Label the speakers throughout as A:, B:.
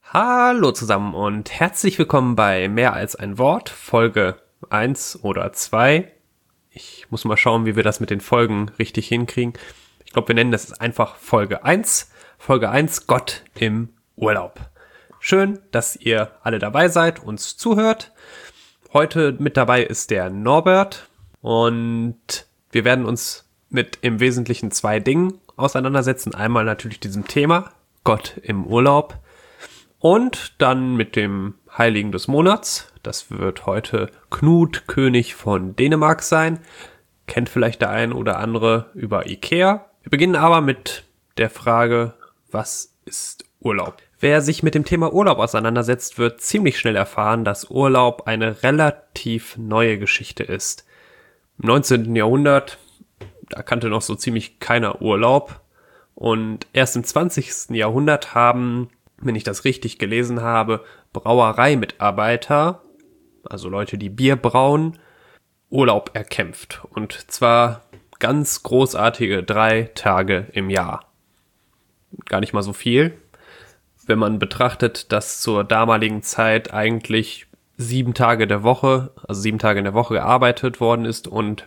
A: Hallo zusammen und herzlich willkommen bei Mehr als ein Wort, Folge 1 oder 2. Ich muss mal schauen, wie wir das mit den Folgen richtig hinkriegen. Ich glaube, wir nennen das einfach Folge 1. Folge 1, Gott im Urlaub. Schön, dass ihr alle dabei seid, uns zuhört. Heute mit dabei ist der Norbert und wir werden uns mit im Wesentlichen zwei Dingen auseinandersetzen. Einmal natürlich diesem Thema, Gott im Urlaub. Und dann mit dem Heiligen des Monats. Das wird heute Knut, König von Dänemark sein. Kennt vielleicht der ein oder andere über Ikea. Wir beginnen aber mit der Frage, was ist Urlaub? Wer sich mit dem Thema Urlaub auseinandersetzt, wird ziemlich schnell erfahren, dass Urlaub eine relativ neue Geschichte ist. Im 19. Jahrhundert, da kannte noch so ziemlich keiner Urlaub. Und erst im 20. Jahrhundert haben, wenn ich das richtig gelesen habe, Brauereimitarbeiter, also Leute, die Bier brauen, Urlaub erkämpft. Und zwar ganz großartige 3 Tage im Jahr. Gar nicht mal so viel, wenn man betrachtet, dass zur damaligen Zeit eigentlich 7 Tage in der Woche gearbeitet worden ist und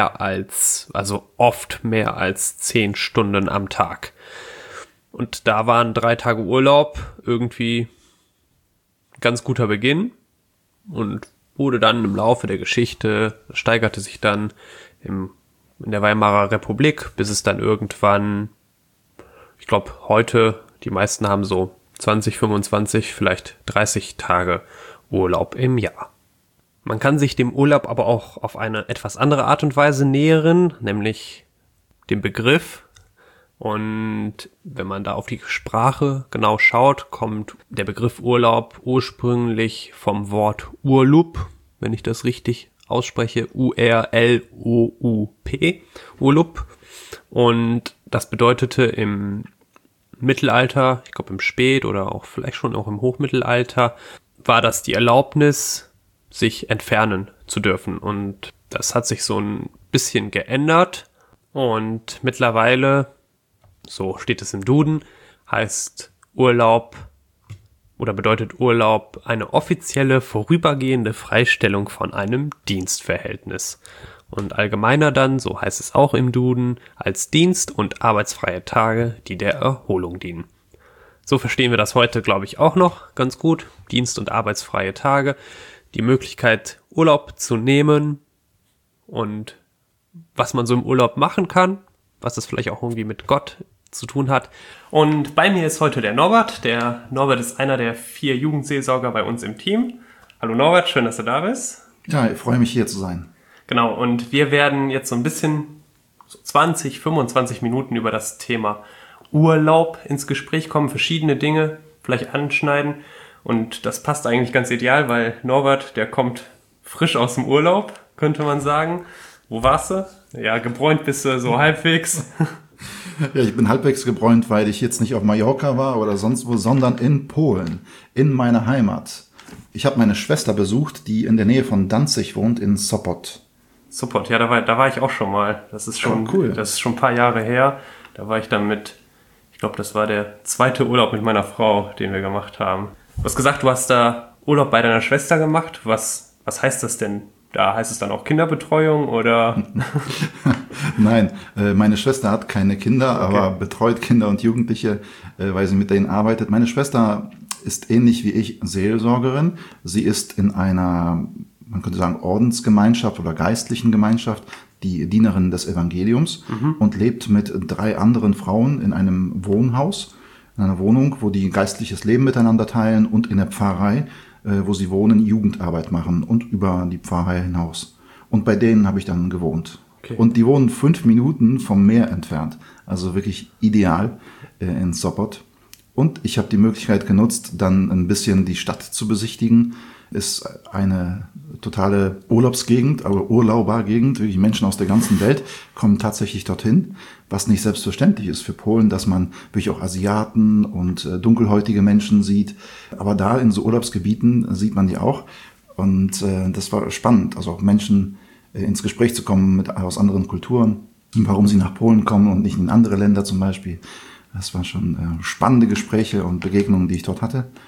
A: oft mehr als 10 Stunden am Tag. Und da waren 3 Tage Urlaub irgendwie ein ganz guter Beginn und wurde dann im Laufe der Geschichte, steigerte sich dann in der Weimarer Republik, bis es dann irgendwann, ich glaube heute, die meisten haben so 20, 25, vielleicht 30 Tage Urlaub im Jahr. Man kann sich dem Urlaub aber auch auf eine etwas andere Art und Weise nähern, nämlich dem Begriff. Und wenn man da auf die Sprache genau schaut, kommt der Begriff Urlaub ursprünglich vom Wort Urlaub, wenn ich das richtig ausspreche, U-R-L-O-U-P, Urlaub. Und das bedeutete im Mittelalter, ich glaube im Spät- oder auch vielleicht schon auch im Hochmittelalter, war das die Erlaubnis, sich entfernen zu dürfen. Und das hat sich so ein bisschen geändert und mittlerweile, so steht es im Duden, heißt Urlaub oder bedeutet Urlaub eine offizielle vorübergehende Freistellung von einem Dienstverhältnis. Und allgemeiner dann, so heißt es auch im Duden, als Dienst- und arbeitsfreie Tage, die der Erholung dienen. So verstehen wir das heute, glaube ich, auch noch ganz gut. Dienst- und arbeitsfreie Tage, die Möglichkeit, Urlaub zu nehmen und was man so im Urlaub machen kann, was es vielleicht auch irgendwie mit Gott zu tun hat. Und bei mir ist heute der Norbert. Der Norbert ist einer der 4 Jugendseelsorger bei uns im Team. Hallo Norbert, schön, dass du da bist.
B: Ja, ich freue mich hier zu sein.
A: Genau, und wir werden jetzt so ein bisschen, so 20, 25 Minuten über das Thema Urlaub ins Gespräch kommen, verschiedene Dinge vielleicht anschneiden. Und das passt eigentlich ganz ideal, weil Norbert, der kommt frisch aus dem Urlaub, könnte man sagen. Wo warst du? Ja, gebräunt bist du so halbwegs.
B: Ja, ich bin halbwegs gebräunt, weil ich jetzt nicht auf Mallorca war oder sonst wo, sondern in Polen, in meiner Heimat. Ich habe meine Schwester besucht, die in der Nähe von Danzig wohnt, in Sopot.
A: Sopot, ja, da war ich auch schon mal. Das ist schon
B: cool.
A: Das ist schon ein paar Jahre her. Da war ich dann ich glaube, das war der 2. Urlaub mit meiner Frau, den wir gemacht haben. Du hast gesagt, du hast da Urlaub bei deiner Schwester gemacht. Was heißt das denn? Da heißt es dann auch Kinderbetreuung oder?
B: Nein, meine Schwester hat keine Kinder, aber betreut Kinder und Jugendliche, weil sie mit denen arbeitet. Meine Schwester ist ähnlich wie ich Seelsorgerin. Sie ist in einer, man könnte sagen, Ordensgemeinschaft oder geistlichen Gemeinschaft, die Dienerin des Evangeliums und lebt mit 3 anderen Frauen in einem Wohnhaus, in einer Wohnung, wo die geistliches Leben miteinander teilen und in der Pfarrei, wo sie wohnen, Jugendarbeit machen und über die Pfarrei hinaus. Und bei denen habe ich dann gewohnt. Okay. Und die wohnen 5 Minuten vom Meer entfernt. Also wirklich ideal in Sopot. Und ich habe die Möglichkeit genutzt, dann ein bisschen die Stadt zu besichtigen. Ist eine totale Urlaubsgegend, aber Urlaubergegend. Wirklich Menschen aus der ganzen Welt kommen tatsächlich dorthin, was nicht selbstverständlich ist für Polen, dass man wirklich auch Asiaten und dunkelhäutige Menschen sieht. Aber da in so Urlaubsgebieten sieht man die auch. Und das war spannend, also auch Menschen ins Gespräch zu kommen aus anderen Kulturen, warum sie nach Polen kommen und nicht in andere Länder zum Beispiel. Das waren schon spannende Gespräche und Begegnungen, die ich dort hatte.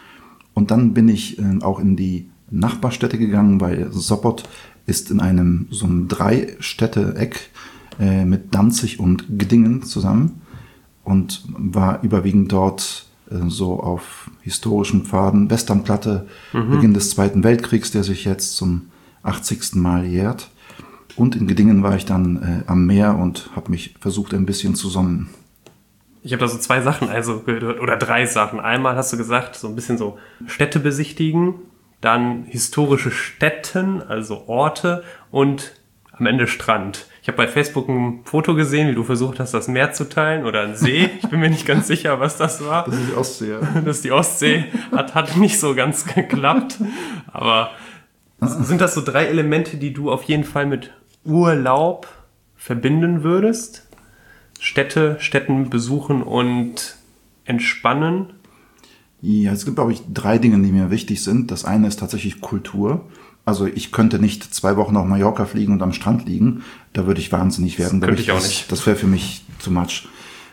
B: Und dann bin ich auch in die Nachbarstädte gegangen, weil Sopot ist in einem so einem Drei-Städte-Eck mit Danzig und Gdingen zusammen und war überwiegend dort so auf historischen Pfaden. Westernplatte, Beginn des Zweiten Weltkriegs, der sich jetzt zum 80. Mal jährt. Und in Gdingen war ich dann am Meer und habe mich versucht, ein bisschen zu sonnen.
A: Ich habe da so 2 Sachen gehört, oder 3 Sachen. Einmal hast du gesagt, so ein bisschen so Städte besichtigen, dann historische Stätten, also Orte und am Ende Strand. Ich habe bei Facebook ein Foto gesehen, wie du versucht hast, das Meer zu teilen oder einen See. Ich bin mir nicht ganz sicher, was das war.
B: Das ist die Ostsee, ja.
A: Das ist die Ostsee. Hat nicht so ganz geklappt. Aber sind das so 3 Elemente, die du auf jeden Fall mit Urlaub verbinden würdest? Städten besuchen und entspannen?
B: Ja, es gibt, glaube ich, 3 Dinge, die mir wichtig sind. Das eine ist tatsächlich Kultur. Also ich könnte nicht 2 Wochen auf Mallorca fliegen und am Strand liegen. Da würde ich wahnsinnig werden.
A: Das könnte ich auch nicht.
B: Das wäre für mich too much.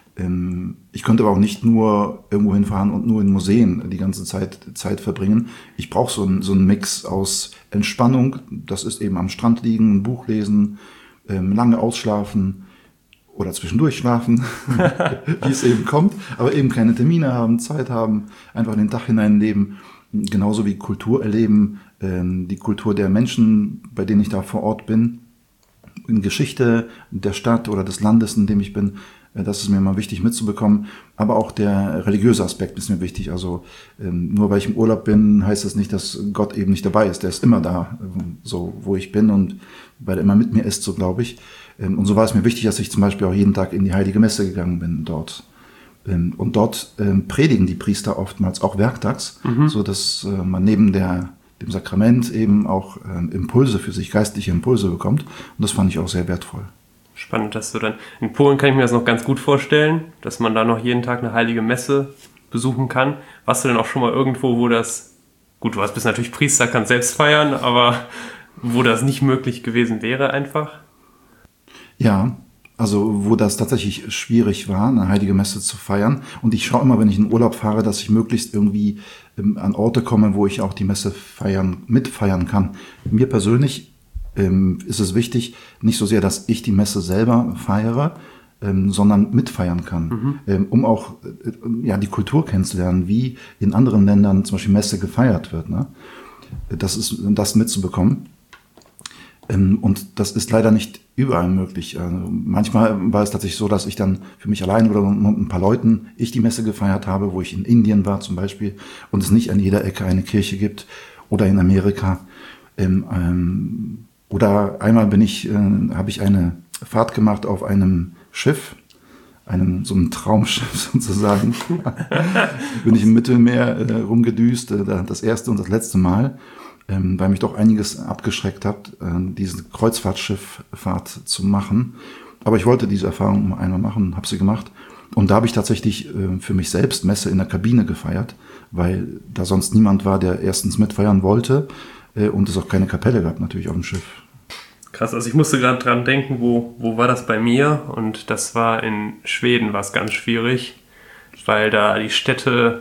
B: Ich könnte aber auch nicht nur irgendwo hinfahren und nur in Museen die ganze Zeit verbringen. Ich brauche so einen Mix aus Entspannung. Das ist eben am Strand liegen, ein Buch lesen, lange ausschlafen oder zwischendurch schlafen, wie es eben kommt. Aber eben keine Termine haben, Zeit haben, einfach in den Tag hinein leben. Genauso wie Kultur erleben, die Kultur der Menschen, bei denen ich da vor Ort bin, in Geschichte der Stadt oder des Landes, in dem ich bin, das ist mir immer wichtig mitzubekommen. Aber auch der religiöse Aspekt ist mir wichtig. Also nur weil ich im Urlaub bin, heißt das nicht, dass Gott eben nicht dabei ist. Der ist immer da, so wo ich bin und weil er immer mit mir ist, so glaube ich. Und so war es mir wichtig, dass ich zum Beispiel auch jeden Tag in die Heilige Messe gegangen bin dort. Und dort predigen die Priester oftmals auch werktags, so dass man neben dem Sakrament eben auch Impulse für sich, geistliche Impulse bekommt. Und das fand ich auch sehr wertvoll.
A: Spannend, dass du dann... In Polen kann ich mir das noch ganz gut vorstellen, dass man da noch jeden Tag eine heilige Messe besuchen kann. Warst du denn auch schon mal irgendwo, wo das... Gut, bist natürlich Priester, kannst selbst feiern, aber wo das nicht möglich gewesen wäre einfach?
B: Ja, also wo das tatsächlich schwierig war, eine heilige Messe zu feiern. Und ich schaue immer, wenn ich in Urlaub fahre, dass ich möglichst irgendwie an Orte komme, wo ich auch die Messe mitfeiern kann. Mir persönlich ist es wichtig, nicht so sehr, dass ich die Messe selber feiere, sondern mitfeiern kann, um auch die Kultur kennenzulernen, wie in anderen Ländern zum Beispiel Messe gefeiert wird. Ne? Das mitzubekommen. Und das ist leider nicht überall möglich. Also manchmal war es tatsächlich so, dass ich dann für mich allein oder mit ein paar Leuten die Messe gefeiert habe, wo ich in Indien war zum Beispiel und es nicht an jeder Ecke eine Kirche gibt oder in Amerika. Oder einmal habe ich eine Fahrt gemacht auf einem Schiff, so einem Traumschiff sozusagen. Bin ich im Mittelmeer rumgedüst, das erste und das letzte Mal. Weil mich doch einiges abgeschreckt hat, diese Kreuzfahrtschifffahrt zu machen. Aber ich wollte diese Erfahrung einmal machen, habe sie gemacht. Und da habe ich tatsächlich für mich selbst Messe in der Kabine gefeiert, weil da sonst niemand war, der erstens mitfeiern wollte und es auch keine Kapelle gab natürlich auf dem Schiff.
A: Krass, also ich musste gerade dran denken, wo war das bei mir? Und das war in Schweden, war es ganz schwierig, weil da die Städte,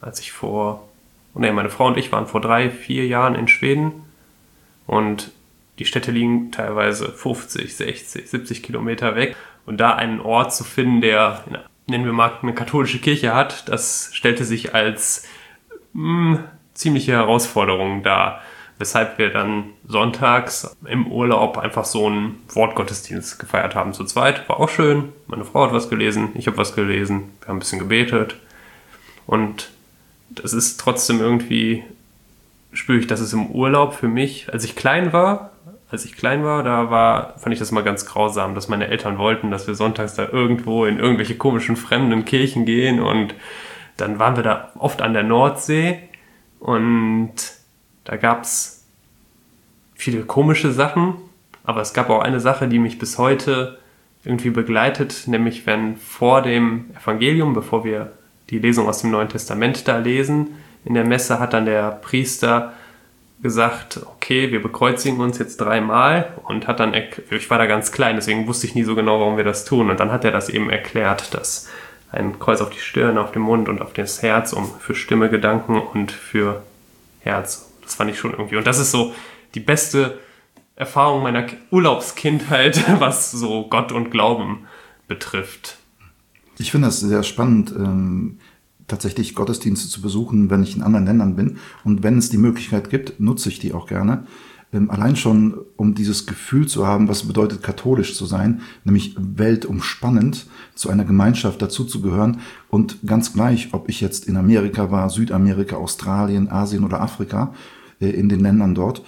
A: meine Frau und ich waren vor 3-4 Jahren in Schweden und die Städte liegen teilweise 50, 60, 70 Kilometer weg. Und da einen Ort zu finden, der, nennen wir mal, eine katholische Kirche hat, das stellte sich als ziemliche Herausforderung dar. Weshalb wir dann sonntags im Urlaub einfach so einen Wortgottesdienst gefeiert haben zu zweit. War auch schön. Meine Frau hat was gelesen, ich habe was gelesen, wir haben ein bisschen gebetet. Und das ist trotzdem irgendwie, spüre ich, dass es im Urlaub für mich, als ich klein war, fand ich das mal ganz grausam, dass meine Eltern wollten, dass wir sonntags da irgendwo in irgendwelche komischen fremden Kirchen gehen und dann waren wir da oft an der Nordsee und da gab's viele komische Sachen, aber es gab auch eine Sache, die mich bis heute irgendwie begleitet, nämlich wenn vor dem Evangelium, bevor wir die Lesung aus dem Neuen Testament da lesen, in der Messe hat dann der Priester gesagt, okay, wir bekreuzigen uns jetzt 3-mal und hat dann, ich war da ganz klein, deswegen wusste ich nie so genau, warum wir das tun und dann hat er das eben erklärt, dass ein Kreuz auf die Stirn, auf den Mund und auf das Herz, um für Stimme, Gedanken und für Herz. Das fand ich schon irgendwie. Und das ist so die beste Erfahrung meiner Urlaubskindheit, was so Gott und Glauben betrifft.
B: Ich finde das sehr spannend, tatsächlich Gottesdienste zu besuchen, wenn ich in anderen Ländern bin. Und wenn es die Möglichkeit gibt, nutze ich die auch gerne. Allein schon, um dieses Gefühl zu haben, was bedeutet, katholisch zu sein, nämlich weltumspannend, zu einer Gemeinschaft dazuzugehören. Und ganz gleich, ob ich jetzt in Amerika war, Südamerika, Australien, Asien oder Afrika, in den Ländern dort,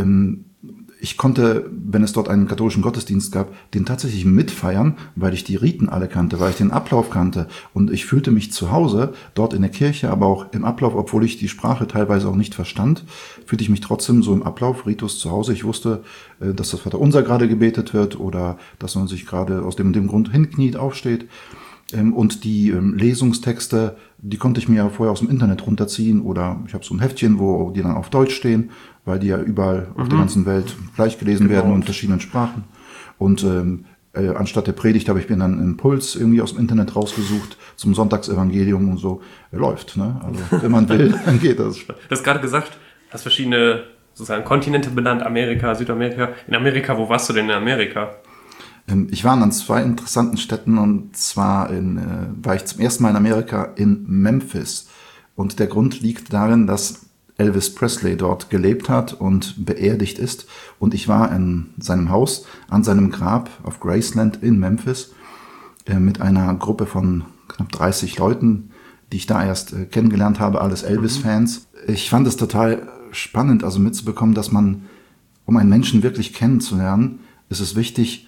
B: ich konnte, wenn es dort einen katholischen Gottesdienst gab, den tatsächlich mitfeiern, weil ich die Riten alle kannte, weil ich den Ablauf kannte. Und ich fühlte mich zu Hause, dort in der Kirche, aber auch im Ablauf, obwohl ich die Sprache teilweise auch nicht verstand, fühlte ich mich trotzdem so im Ablauf, Ritus zu Hause. Ich wusste, dass das Vaterunser gerade gebetet wird oder dass man sich gerade aus dem Grund hinkniet, aufsteht. Und die Lesungstexte, die konnte ich mir vorher aus dem Internet runterziehen oder ich habe so ein Heftchen, wo die dann auf Deutsch stehen, weil die ja überall auf der ganzen Welt gleich gelesen werden und in verschiedenen Sprachen. Und anstatt der Predigt habe ich mir dann einen Impuls irgendwie aus dem Internet rausgesucht zum Sonntagsevangelium und so. Läuft, ne? Also wenn man will, dann geht das.
A: Du hast gerade gesagt, hast verschiedene sozusagen Kontinente benannt, Amerika, Südamerika. In Amerika, wo warst du denn in Amerika?
B: Ich war an 2 interessanten Städten und zwar war ich zum ersten Mal in Amerika in Memphis. Und der Grund liegt darin, dass Elvis Presley dort gelebt hat und beerdigt ist. Und ich war in seinem Haus, an seinem Grab auf Graceland in Memphis mit einer Gruppe von knapp 30 Leuten, die ich da erst kennengelernt habe, alles Elvis-Fans. Ich fand es total spannend, also mitzubekommen, dass man, um einen Menschen wirklich kennenzulernen, ist es wichtig,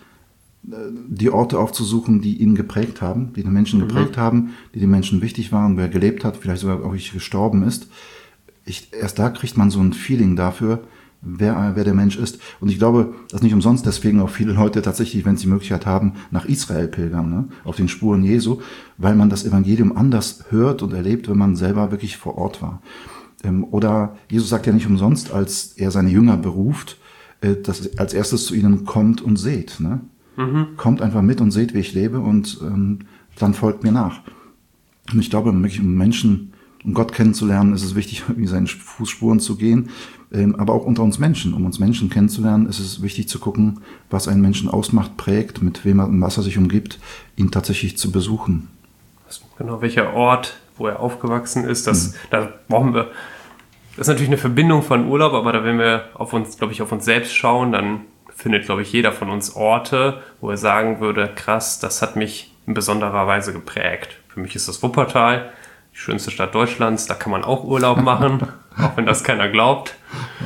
B: die Orte aufzusuchen, die ihn geprägt haben, die den Menschen geprägt haben, die den Menschen wichtig waren, wer gelebt hat, vielleicht sogar auch gestorben ist. Erst da kriegt man so ein Feeling dafür, wer der Mensch ist. Und ich glaube, dass nicht umsonst deswegen auch viele Leute tatsächlich, wenn sie die Möglichkeit haben, nach Israel pilgern, ne? Auf den Spuren Jesu, weil man das Evangelium anders hört und erlebt, wenn man selber wirklich vor Ort war. Oder Jesus sagt ja nicht umsonst, als er seine Jünger beruft, dass als erstes zu ihnen kommt und seht, ne? Kommt einfach mit und seht, wie ich lebe und dann folgt mir nach. Und ich glaube, um Menschen, um Gott kennenzulernen, ist es wichtig, in seinen Fußspuren zu gehen, aber auch unter uns Menschen. Um uns Menschen kennenzulernen, ist es wichtig zu gucken, was einen Menschen ausmacht, prägt, mit wem was er sich umgibt, ihn tatsächlich zu besuchen.
A: Genau, welcher Ort, wo er aufgewachsen ist, da brauchen wir, das ist natürlich eine Verbindung von Urlaub, aber wenn wir auf uns selbst schauen, dann findet, glaube ich, jeder von uns Orte, wo er sagen würde, krass, das hat mich in besonderer Weise geprägt. Für mich ist das Wuppertal, die schönste Stadt Deutschlands, da kann man auch Urlaub machen, auch wenn das keiner glaubt.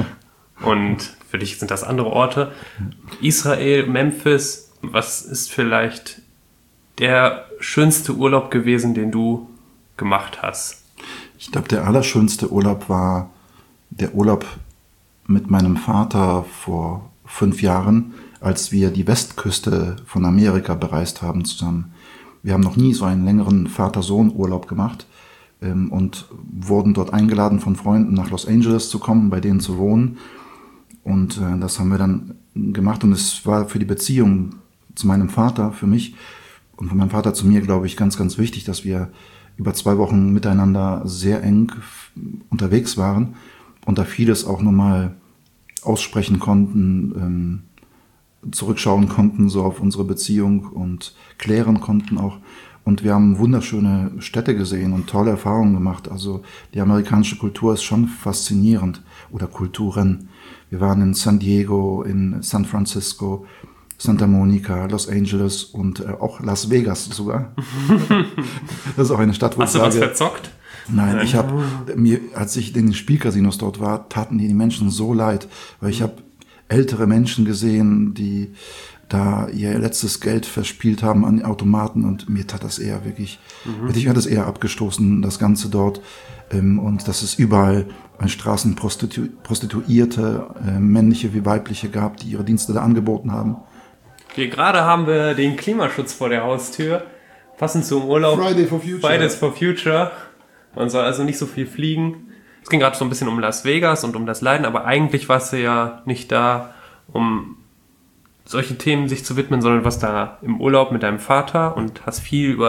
A: Und für dich sind das andere Orte. Israel, Memphis, was ist vielleicht der schönste Urlaub gewesen, den du gemacht hast?
B: Ich glaube, der allerschönste Urlaub war der Urlaub mit meinem Vater vor 5 Jahren, als wir die Westküste von Amerika bereist haben zusammen. Wir haben noch nie so einen längeren Vater-Sohn-Urlaub gemacht und wurden dort eingeladen von Freunden nach Los Angeles zu kommen, bei denen zu wohnen. Und das haben wir dann gemacht und es war für die Beziehung zu meinem Vater, für mich und von meinem Vater zu mir, glaube ich, ganz, ganz wichtig, dass wir über 2 Wochen miteinander sehr eng unterwegs waren und da vieles auch nochmal aussprechen konnten, zurückschauen konnten, so auf unsere Beziehung und klären konnten auch. Und wir haben wunderschöne Städte gesehen und tolle Erfahrungen gemacht. Also die amerikanische Kultur ist schon faszinierend. Oder Kulturen. Wir waren in San Diego, in San Francisco, Santa Monica, Los Angeles und auch Las Vegas sogar. Das ist auch eine Stadt, wo
A: Hast du was verzockt?
B: Nein, ich habe als ich in den Spielcasinos dort war, taten die Menschen so leid, weil ich habe ältere Menschen gesehen, die da ihr letztes Geld verspielt haben an Automaten und mir tat das eher wirklich, ich hatte es eher abgestoßen, das Ganze dort und dass es überall an Straßen Prostituierte, männliche wie weibliche gab, die ihre Dienste da angeboten haben.
A: Gerade haben wir den Klimaschutz vor der Haustür, passend zum Urlaub. Fridays for Future. Man soll also nicht so viel fliegen. Es ging gerade so ein bisschen um Las Vegas und um das Leiden, aber eigentlich warst du ja nicht da, um solche Themen sich zu widmen, sondern warst da im Urlaub mit deinem Vater und hast viel über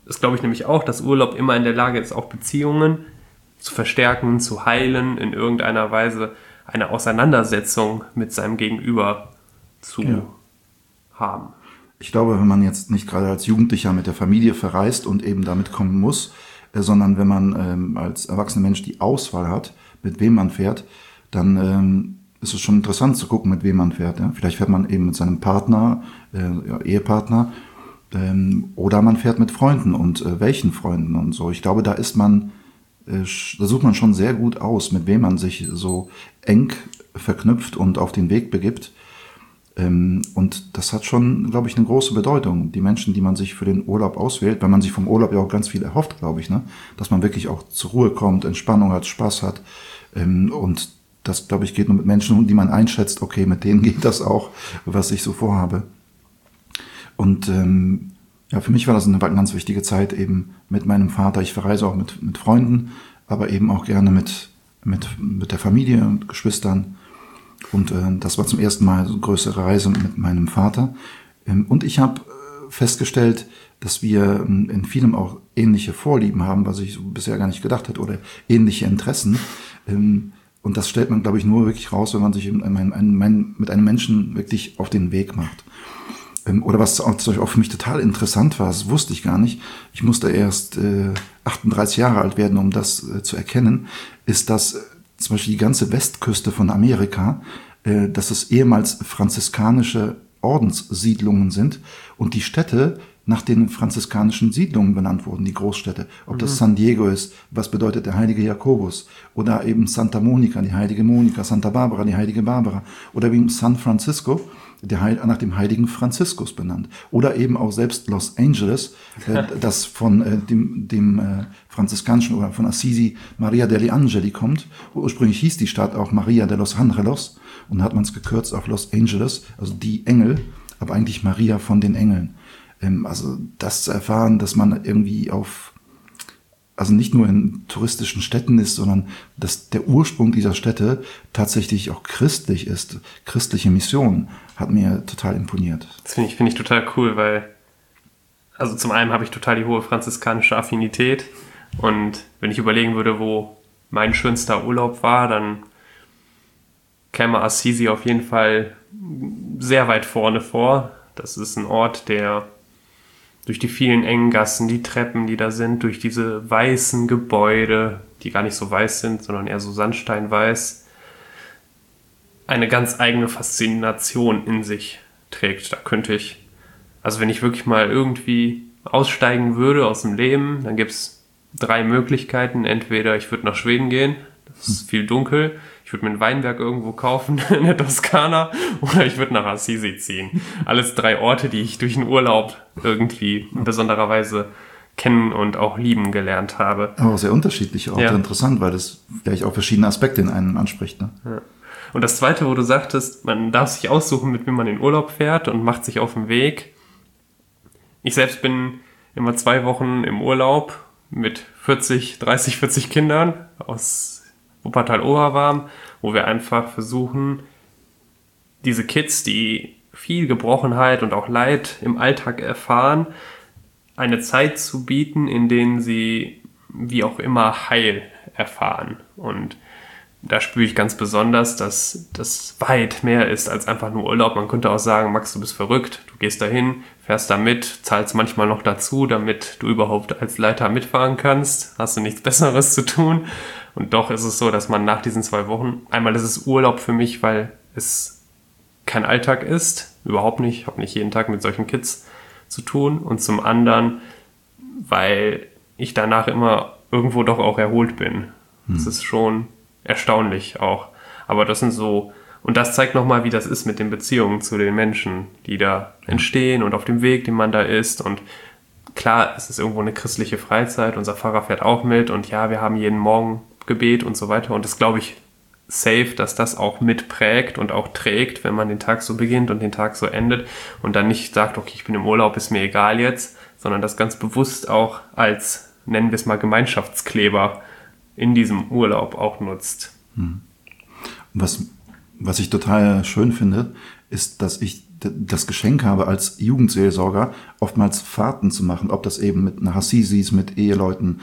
A: das glaube ich nämlich auch, dass Urlaub immer in der Lage ist, auch Beziehungen zu verstärken, zu heilen, in irgendeiner Weise eine Auseinandersetzung mit seinem Gegenüber zu haben.
B: Ich glaube, wenn man jetzt nicht gerade als Jugendlicher mit der Familie verreist und eben damit kommen muss, sondern wenn man als erwachsener Mensch die Auswahl hat, mit wem man fährt, dann ist es schon interessant zu gucken, mit wem man fährt. Ja? Vielleicht fährt man eben mit seinem Partner, Ehepartner, oder man fährt mit Freunden und welchen Freunden und so. Ich glaube, da sucht man schon sehr gut aus, mit wem man sich so eng verknüpft und auf den Weg begibt. Und das hat schon, glaube ich, eine große Bedeutung. Die Menschen, die man sich für den Urlaub auswählt, weil man sich vom Urlaub ja auch ganz viel erhofft, glaube ich, ne? Dass man wirklich auch zur Ruhe kommt, Entspannung hat, Spaß hat. Und das, glaube ich, geht nur mit Menschen, die man einschätzt, okay, mit denen geht das auch, was ich so vorhabe. Und für mich war das eine ganz wichtige Zeit eben mit meinem Vater. Ich verreise auch mit Freunden, aber eben auch gerne mit der Familie und Geschwistern. Und das war zum ersten Mal so eine größere Reise mit meinem Vater. Und ich habe festgestellt, dass wir in vielem auch ähnliche Vorlieben haben, was ich so bisher gar nicht gedacht hätte, oder ähnliche Interessen. Und das stellt man, glaube ich, nur wirklich raus, wenn man sich mit einem Menschen wirklich auf den Weg macht. Oder was auch für mich total interessant war, das wusste ich gar nicht, ich musste erst 38 Jahre alt werden, um das zu erkennen, ist, dass zum Beispiel die ganze Westküste von Amerika, dass es ehemals franziskanische Ordenssiedlungen sind und die Städte nach den franziskanischen Siedlungen benannt wurden, die Großstädte. Ob das San Diego ist, was bedeutet der heilige Jakobus, oder eben Santa Monica, die heilige Monika, Santa Barbara, die heilige Barbara, oder wie San Francisco, nach dem heiligen Franziskus benannt. Oder eben auch selbst Los Angeles, das von dem franziskanischen oder von Assisi Maria degli Angeli kommt. Ursprünglich hieß die Stadt auch Maria de los Angelos und hat man es gekürzt auf Los Angeles, also die Engel, aber eigentlich Maria von den Engeln. Also das zu erfahren, dass man irgendwie also nicht nur in touristischen Städten ist, sondern dass der Ursprung dieser Städte tatsächlich auch christlich ist, christliche Mission, hat mir total imponiert.
A: Das finde ich total cool, weil, also zum einen habe ich total die hohe franziskanische Affinität und wenn ich überlegen würde, wo mein schönster Urlaub war, dann käme Assisi auf jeden Fall sehr weit vorne vor. Das ist ein Ort, der durch die vielen engen Gassen, die Treppen, die da sind, durch diese weißen Gebäude, die gar nicht so weiß sind, sondern eher so sandsteinweiß, eine ganz eigene Faszination in sich trägt. Da könnte ich, also wenn ich wirklich mal irgendwie aussteigen würde aus dem Leben, dann gibt es 3 Möglichkeiten. Entweder ich würde nach Schweden gehen, das ist viel dunkel, ich würde mir ein Weinberg irgendwo kaufen in der Toskana, oder ich würde nach Assisi ziehen. Alles 3 Orte, die ich durch den Urlaub irgendwie in besonderer Weise kennen und auch lieben gelernt habe.
B: Aber auch sehr unterschiedliche Orte, interessant, weil das vielleicht auch verschiedene Aspekte in einem anspricht. Ne?
A: Ja. Und das Zweite, wo du sagtest, man darf sich aussuchen, mit wem man in Urlaub fährt und macht sich auf den Weg. Ich selbst bin immer 2 Wochen im Urlaub mit 40 Kindern aus Wuppertal-Oberwarm, wo wir einfach versuchen, diese Kids, die viel Gebrochenheit und auch Leid im Alltag erfahren, eine Zeit zu bieten, in denen sie wie auch immer Heil erfahren. Und da spüre ich ganz besonders, dass das weit mehr ist als einfach nur Urlaub. Man könnte auch sagen, Max, du bist verrückt, du gehst dahin, fährst da mit, zahlst manchmal noch dazu, damit du überhaupt als Leiter mitfahren kannst. Hast du nichts Besseres zu tun. Und doch ist es so, dass man nach diesen 2 Wochen, einmal ist es Urlaub für mich, weil es kein Alltag ist, überhaupt nicht, ich habe nicht jeden Tag mit solchen Kids zu tun. Und zum anderen, weil ich danach immer irgendwo doch auch erholt bin. Das ist schon erstaunlich auch. Aber das sind so, und das zeigt nochmal, wie das ist mit den Beziehungen zu den Menschen, die da entstehen und auf dem Weg, den man da ist. Und klar, es ist irgendwo eine christliche Freizeit, unser Pfarrer fährt auch mit und ja, wir haben jeden Morgen Gebet und so weiter. Und das glaube ich safe, dass das auch mitprägt und auch trägt, wenn man den Tag so beginnt und den Tag so endet und dann nicht sagt, okay, ich bin im Urlaub, ist mir egal jetzt, sondern das ganz bewusst auch als, nennen wir es mal, Gemeinschaftskleber in diesem Urlaub auch nutzt.
B: Was ich total schön finde, ist, dass ich das Geschenk habe, als Jugendseelsorger oftmals Fahrten zu machen, ob das eben mit Hassisis, mit Eheleuten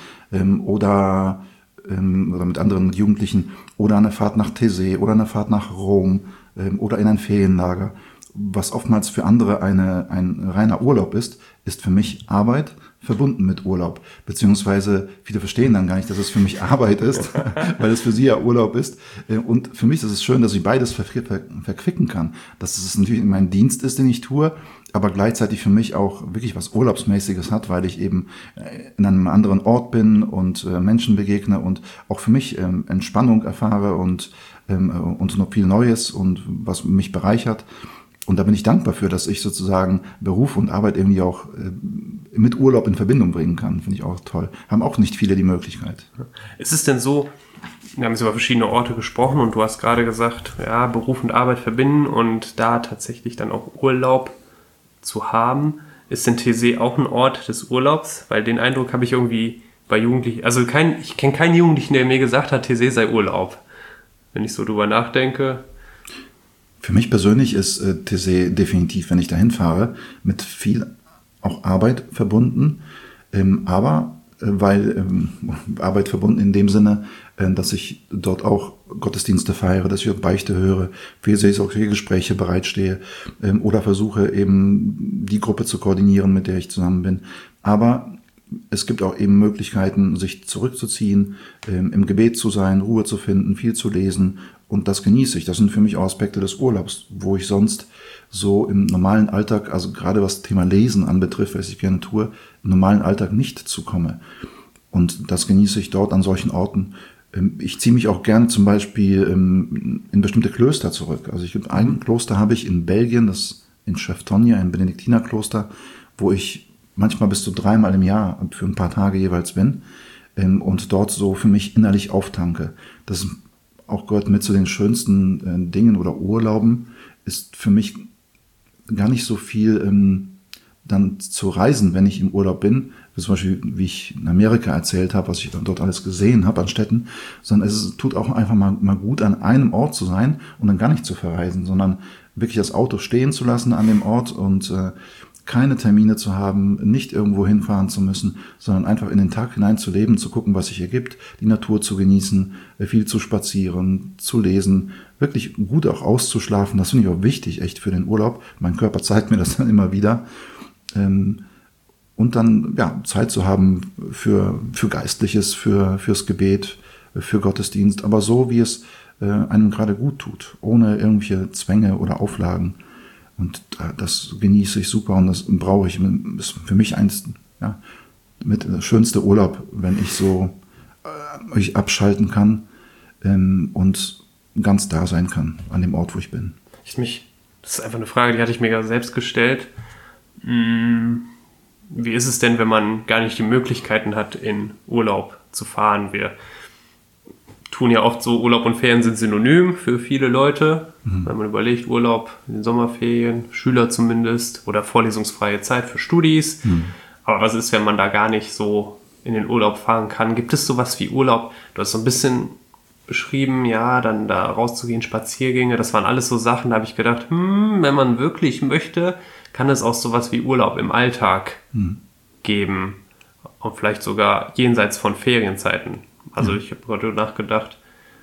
B: oder mit anderen Jugendlichen oder eine Fahrt nach Taizé oder eine Fahrt nach Rom oder in ein Ferienlager. Was oftmals für andere ein reiner Urlaub ist für mich Arbeit verbunden mit Urlaub. Beziehungsweise viele verstehen dann gar nicht, dass es für mich Arbeit ist, weil es für sie ja Urlaub ist. Und für mich ist es schön, dass ich beides verquicken kann. Dass es natürlich mein Dienst ist, den ich tue, aber gleichzeitig für mich auch wirklich was Urlaubsmäßiges hat, weil ich eben in einem anderen Ort bin und Menschen begegne und auch für mich Entspannung erfahre und noch viel Neues und was mich bereichert. Und da bin ich dankbar für, dass ich sozusagen Beruf und Arbeit irgendwie auch mit Urlaub in Verbindung bringen kann. Finde ich auch toll. Haben auch nicht viele die Möglichkeit.
A: Ist es denn so, wir haben jetzt über verschiedene Orte gesprochen und du hast gerade gesagt, ja, Beruf und Arbeit verbinden und da tatsächlich dann auch Urlaub zu haben. Ist denn Taizé auch ein Ort des Urlaubs? Weil den Eindruck habe ich irgendwie bei Jugendlichen, also ich kenne keinen Jugendlichen, der mir gesagt hat, Taizé sei Urlaub. Wenn ich so drüber nachdenke.
B: Für mich persönlich ist Taizé definitiv, wenn ich dahin fahre, mit viel auch Arbeit verbunden, aber weil Arbeit verbunden in dem Sinne, dass ich dort auch Gottesdienste feiere, dass ich auch Beichte höre, für seelsorgliche Gespräche bereitstehe oder versuche eben die Gruppe zu koordinieren, mit der ich zusammen bin. Aber es gibt auch eben Möglichkeiten, sich zurückzuziehen, im Gebet zu sein, Ruhe zu finden, viel zu lesen. Und das genieße ich. Das sind für mich auch Aspekte des Urlaubs, wo ich sonst so im normalen Alltag, also gerade was das Thema Lesen anbetrifft, was ich gerne tue, im normalen Alltag nicht zukomme. Und das genieße ich dort an solchen Orten. Ich ziehe mich auch gerne zum Beispiel in bestimmte Klöster zurück. Also ein Kloster habe ich in Belgien, das in Cheftonia, ein Benediktinerkloster, wo ich manchmal bis zu 3-mal im Jahr für ein paar Tage jeweils bin und dort so für mich innerlich auftanke. Das auch gehört mit zu den schönsten Dingen oder Urlauben, ist für mich gar nicht so viel dann zu reisen, wenn ich im Urlaub bin, zum Beispiel, wie ich in Amerika erzählt habe, was ich dann dort alles gesehen habe an Städten, sondern es tut auch einfach mal gut, an einem Ort zu sein und dann gar nicht zu verreisen, sondern wirklich das Auto stehen zu lassen an dem Ort und keine Termine zu haben, nicht irgendwo hinfahren zu müssen, sondern einfach in den Tag hinein zu leben, zu gucken, was sich ergibt, die Natur zu genießen, viel zu spazieren, zu lesen, wirklich gut auch auszuschlafen. Das finde ich auch wichtig, echt für den Urlaub. Mein Körper zeigt mir das dann immer wieder. Und dann Zeit zu haben für Geistliches, fürs Gebet, für Gottesdienst, aber so, wie es einem gerade gut tut, ohne irgendwelche Zwänge oder Auflagen. Und das genieße ich super und das brauche ich. Das ist für mich mit der schönste Urlaub, wenn ich so ich abschalten kann und ganz da sein kann an dem Ort, wo ich bin.
A: Das ist einfach eine Frage, die hatte ich mir gerade selbst gestellt. Wie ist es denn, wenn man gar nicht die Möglichkeiten hat, in Urlaub zu fahren? Wir tun ja oft so, Urlaub und Ferien sind synonym für viele Leute. Wenn man überlegt, Urlaub in den Sommerferien, Schüler zumindest, oder vorlesungsfreie Zeit für Studis. Aber was ist, wenn man da gar nicht so in den Urlaub fahren kann? Gibt es sowas wie Urlaub? Du hast so ein bisschen beschrieben, ja, dann da rauszugehen, Spaziergänge, das waren alles so Sachen, da habe ich gedacht, wenn man wirklich möchte, kann es auch sowas wie Urlaub im Alltag geben. Und vielleicht sogar jenseits von Ferienzeiten. Also ich habe gerade nachgedacht,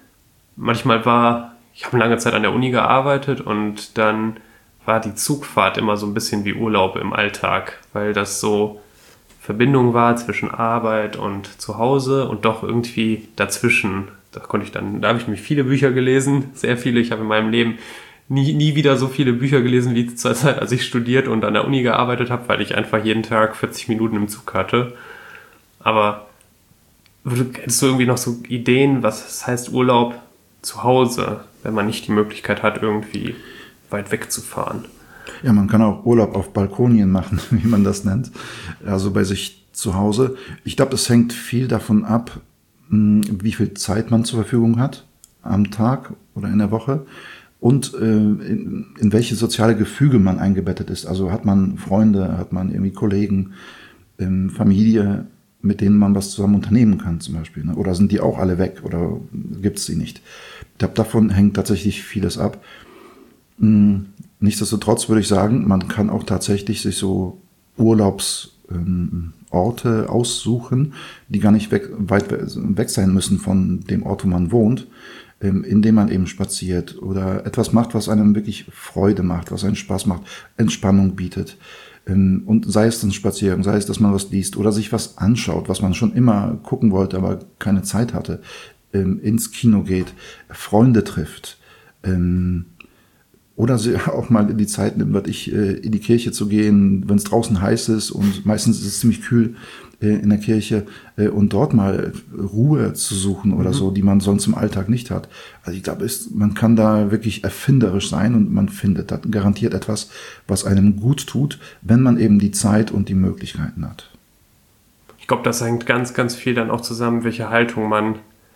A: ich habe lange Zeit an der Uni gearbeitet und dann war die Zugfahrt immer so ein bisschen wie Urlaub im Alltag, weil das so Verbindung war zwischen Arbeit und Zuhause und doch irgendwie dazwischen. Da habe ich nämlich viele Bücher gelesen, sehr viele. Ich habe in meinem Leben nie wieder so viele Bücher gelesen wie zur Zeit, als ich studiert und an der Uni gearbeitet habe, weil ich einfach jeden Tag 40 Minuten im Zug hatte. Aber hättest du irgendwie noch so Ideen, was es heißt Urlaub zu Hause, wenn man nicht die Möglichkeit hat, irgendwie weit wegzufahren?
B: Ja, man kann auch Urlaub auf Balkonien machen, wie man das nennt. Also bei sich zu Hause. Ich glaube, das hängt viel davon ab, wie viel Zeit man zur Verfügung hat am Tag oder in der Woche und in welche soziale Gefüge man eingebettet ist. Also hat man Freunde, hat man irgendwie Kollegen, Familie, mit denen man was zusammen unternehmen kann zum Beispiel. Ne? Oder sind die auch alle weg oder gibt's sie nicht? Ich glaube, davon hängt tatsächlich vieles ab. Nichtsdestotrotz würde ich sagen, man kann auch tatsächlich sich so Urlaubsorte aussuchen, die gar nicht weit weg sein müssen von dem Ort, wo man wohnt, indem man eben spaziert oder etwas macht, was einem wirklich Freude macht, was einen Spaß macht, Entspannung bietet. Und sei es ein Spaziergang, sei es, dass man was liest oder sich was anschaut, was man schon immer gucken wollte, aber keine Zeit hatte, ins Kino geht, Freunde trifft, oder sie auch mal in die Zeit nimmt, in die Kirche zu gehen, wenn es draußen heiß ist und meistens ist es ziemlich kühl in der Kirche und dort mal Ruhe zu suchen oder so, die man sonst im Alltag nicht hat. Also ich glaube, man kann da wirklich erfinderisch sein und man findet da garantiert etwas, was einem gut tut, wenn man eben die Zeit und die Möglichkeiten hat.
A: Ich glaube, das hängt ganz, ganz viel dann auch zusammen, welche Haltung man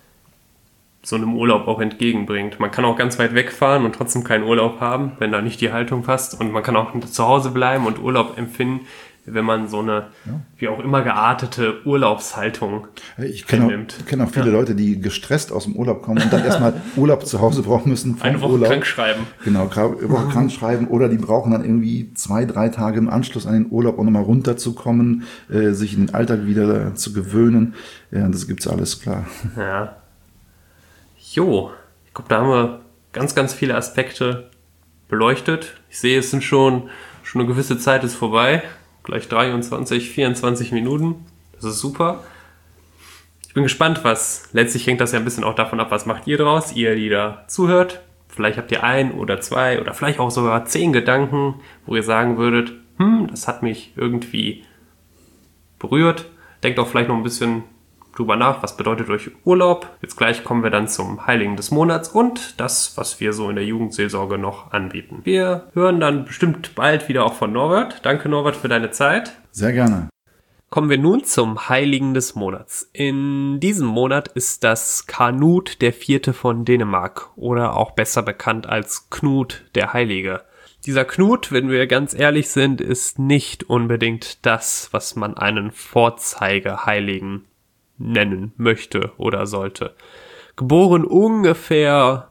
A: so einem Urlaub auch entgegenbringt. Man kann auch ganz weit wegfahren und trotzdem keinen Urlaub haben, wenn da nicht die Haltung passt. Und man kann auch zu Hause bleiben und Urlaub empfinden, wenn man so eine, wie auch immer geartete Urlaubshaltung
B: einnimmt. Ich kenne auch viele Leute, die gestresst aus dem Urlaub kommen und dann erstmal Urlaub zu Hause brauchen müssen.
A: Eine Woche
B: Urlaub.
A: Krank schreiben.
B: Genau, eine Woche krank schreiben oder die brauchen dann irgendwie 2-3 Tage im Anschluss an den Urlaub, um nochmal runterzukommen, sich in den Alltag wieder zu gewöhnen. Ja, das gibt's alles, klar.
A: Ja. Jo, ich glaube, da haben wir ganz, ganz viele Aspekte beleuchtet. Ich sehe, es sind schon eine gewisse Zeit ist vorbei. Gleich 23, 24 Minuten. Das ist super. Ich bin gespannt, letztlich hängt das ja ein bisschen auch davon ab, was macht ihr draus, ihr, die da zuhört. Vielleicht habt ihr 1 oder 2 oder vielleicht auch sogar 10 Gedanken, wo ihr sagen würdet, das hat mich irgendwie berührt. Denkt auch vielleicht noch ein bisschen drüber nach, was bedeutet euch Urlaub. Jetzt gleich kommen wir dann zum Heiligen des Monats und das, was wir so in der Jugendseelsorge noch anbieten. Wir hören dann bestimmt bald wieder auch von Norbert. Danke, Norbert, für deine Zeit.
B: Sehr gerne.
A: Kommen wir nun zum Heiligen des Monats. In diesem Monat ist das Kanut der Vierte von Dänemark oder auch besser bekannt als Knut der Heilige. Dieser Knut, wenn wir ganz ehrlich sind, ist nicht unbedingt das, was man einen Vorzeigeheiligen nennen möchte oder sollte. Geboren ungefähr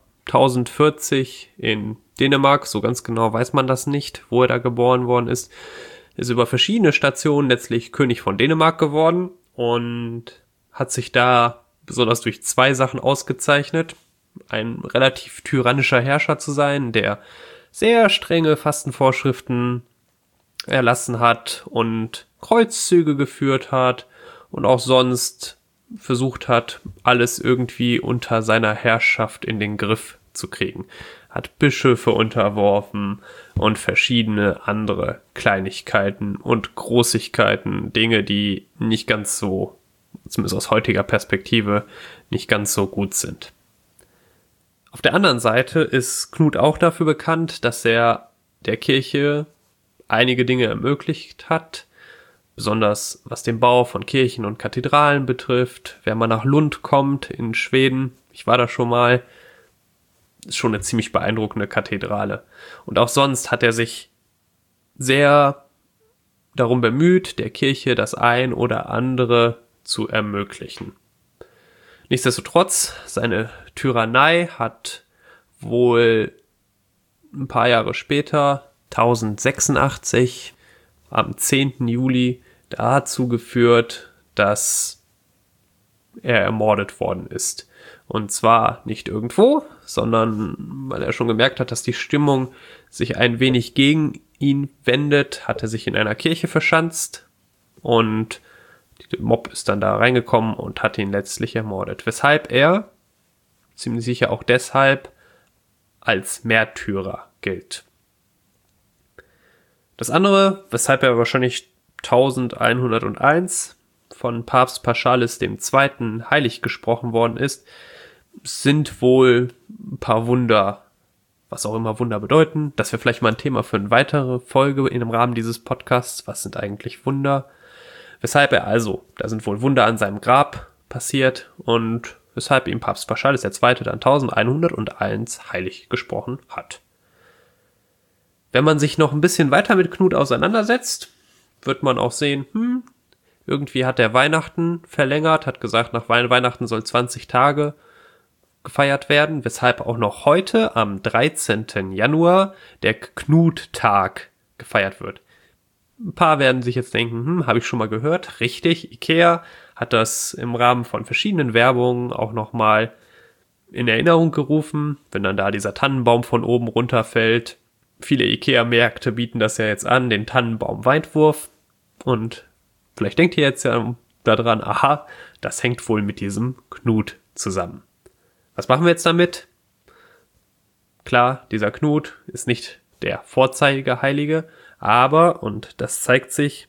A: 1040 in Dänemark, so ganz genau weiß man das nicht, wo er da geboren worden ist über verschiedene Stationen letztlich König von Dänemark geworden und hat sich da besonders durch 2 Sachen ausgezeichnet. Ein relativ tyrannischer Herrscher zu sein, der sehr strenge Fastenvorschriften erlassen hat und Kreuzzüge geführt hat und auch sonst versucht hat, alles irgendwie unter seiner Herrschaft in den Griff zu kriegen. Hat Bischöfe unterworfen und verschiedene andere Kleinigkeiten und Großigkeiten, Dinge, die nicht ganz so, zumindest aus heutiger Perspektive, nicht ganz so gut sind. Auf der anderen Seite ist Knut auch dafür bekannt, dass er der Kirche einige Dinge ermöglicht hat, besonders was den Bau von Kirchen und Kathedralen betrifft. Wenn man nach Lund kommt in Schweden, ich war da schon mal, ist schon eine ziemlich beeindruckende Kathedrale. Und auch sonst hat er sich sehr darum bemüht, der Kirche das ein oder andere zu ermöglichen. Nichtsdestotrotz, seine Tyrannei hat wohl ein paar Jahre später, 1086, am 10. Juli dazu geführt, dass er ermordet worden ist. Und zwar nicht irgendwo, sondern weil er schon gemerkt hat, dass die Stimmung sich ein wenig gegen ihn wendet, hat er sich in einer Kirche verschanzt und der Mob ist dann da reingekommen und hat ihn letztlich ermordet. Weshalb er, ziemlich sicher auch deshalb, als Märtyrer gilt. Das andere, weshalb er wahrscheinlich 1101 von Papst Paschalis II. Heilig gesprochen worden ist, sind wohl ein paar Wunder, was auch immer Wunder bedeuten. Das wäre vielleicht mal ein Thema für eine weitere Folge in dem Rahmen dieses Podcasts. Was sind eigentlich Wunder? Weshalb er also, da sind wohl Wunder an seinem Grab passiert und weshalb ihm Papst Paschalis II. Dann 1101 heilig gesprochen hat. Wenn man sich noch ein bisschen weiter mit Knut auseinandersetzt, wird man auch sehen, irgendwie hat er Weihnachten verlängert, hat gesagt, nach Weihnachten soll 20 Tage gefeiert werden, weshalb auch noch heute am 13. Januar der Knuttag gefeiert wird. Ein paar werden sich jetzt denken, habe ich schon mal gehört. Richtig, Ikea hat das im Rahmen von verschiedenen Werbungen auch nochmal in Erinnerung gerufen, wenn dann da dieser Tannenbaum von oben runterfällt. Viele Ikea-Märkte bieten das ja jetzt an, den Tannenbaum-Weitwurf. Und vielleicht denkt ihr jetzt ja daran, aha, das hängt wohl mit diesem Knut zusammen. Was machen wir jetzt damit? Klar, dieser Knut ist nicht der Vorzeigeheilige, aber, und das zeigt sich,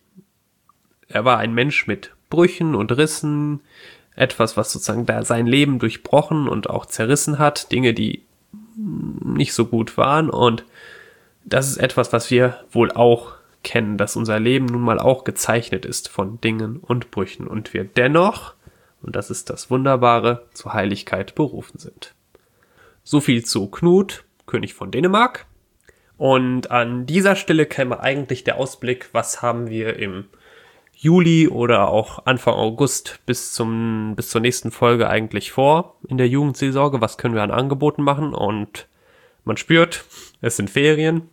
A: er war ein Mensch mit Brüchen und Rissen, etwas, was sozusagen da sein Leben durchbrochen und auch zerrissen hat, Dinge, die nicht so gut waren, und das ist etwas, was wir wohl auch kennen, dass unser Leben nun mal auch gezeichnet ist von Dingen und Brüchen und wir dennoch, und das ist das Wunderbare, zur Heiligkeit berufen sind. So viel zu Knut, König von Dänemark. Und an dieser Stelle käme eigentlich der Ausblick, was haben wir im Juli oder auch Anfang August bis zur nächsten Folge eigentlich vor in der Jugendseelsorge, was können wir an Angeboten machen, und man spürt, es sind Ferien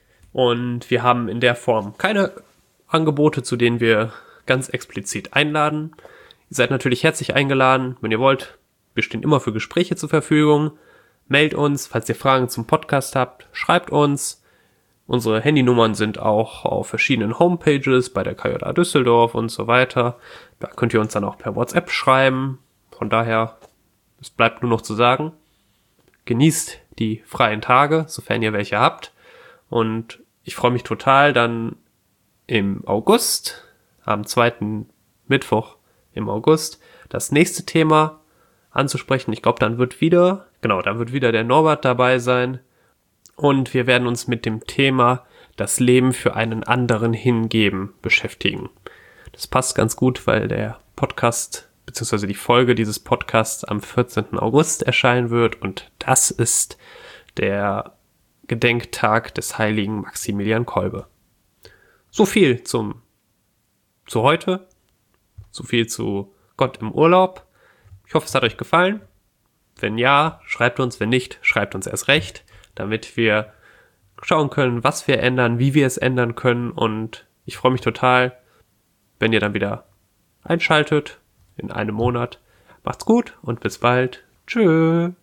A: und wir haben in der Form keine Angebote, zu denen wir ganz explizit einladen. Ihr seid natürlich herzlich eingeladen, wenn ihr wollt. Wir stehen immer für Gespräche zur Verfügung. Meldet uns, falls ihr Fragen zum Podcast habt, schreibt uns. Unsere Handynummern sind auch auf verschiedenen Homepages, bei der KJA Düsseldorf und so weiter. Da könnt ihr uns dann auch per WhatsApp schreiben. Von daher, es bleibt nur noch zu sagen, genießt die freien Tage, sofern ihr welche habt. Und ich freue mich total, dann im August, am 2. Mittwoch im August, das nächste Thema anzusprechen. Ich glaube, dann wird wieder der Norbert dabei sein. Und wir werden uns mit dem Thema das Leben für einen anderen hingeben beschäftigen. Das passt ganz gut, weil der Podcast bzw. die Folge dieses Podcasts am 14. August erscheinen wird. Und das ist der Gedenktag des heiligen Maximilian Kolbe. So viel zu heute. So viel zu Gott im Urlaub. Ich hoffe, es hat euch gefallen. Wenn ja, schreibt uns. Wenn nicht, schreibt uns erst recht, damit wir schauen können, was wir ändern, wie wir es ändern können. Und ich freue mich total, wenn ihr dann wieder einschaltet in einem Monat. Macht's gut und bis bald. Tschö.